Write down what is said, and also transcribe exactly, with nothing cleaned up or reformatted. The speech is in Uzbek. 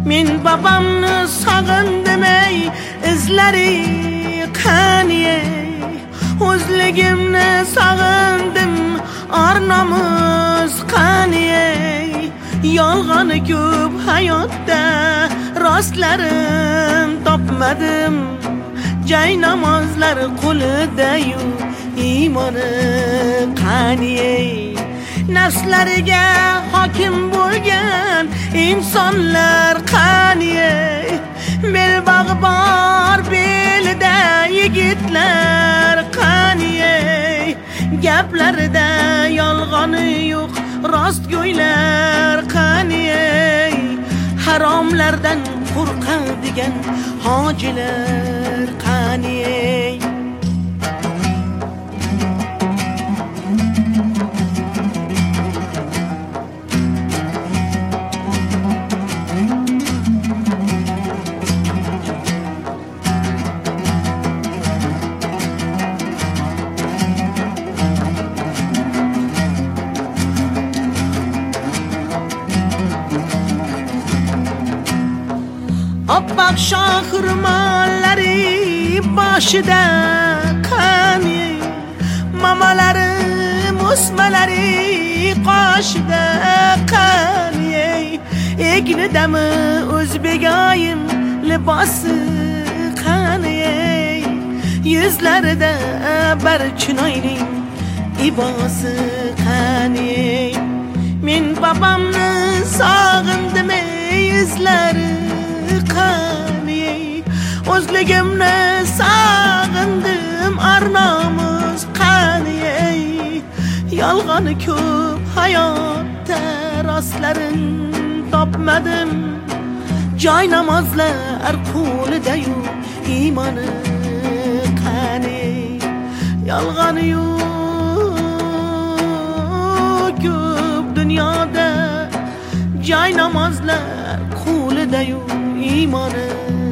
Men babamni sog'indim ey, izlari qani ey. O'zligimni sog'indim, or-nomus qani ey. Yolg'oni ko'p hayotda, rostlarim topmadim. Jay namozlar qo'lida-yu, iymoni qani ey. Nafslariga hokim bo'lgan insonlar qani ey. Belbog'i bor belida yigitlar qani ey. Gaplarida yolg'oni yo'q, rostgo'ylar qani ey. Haromlardan qo'rqadigan hojilar qani ey. Oppoq shohirmonlari boshida qani, mamalari musmalari qoshida qani. Egnidami o'zbegoyim libosi qani. Yuzlarida barchinoyning ibosi qani. Men babamni sog'indim ey, izlari qani. O'zligimni sog'indim, or-nomus qani. Yolg'oni ko'p hayotda, rostlarim topmadim. Joy namozlar qo'lida-yu, iymoni qani. Yolg'oni yo'q ko'p dunyoda, joy namozlar qo'lida-yu, iymoni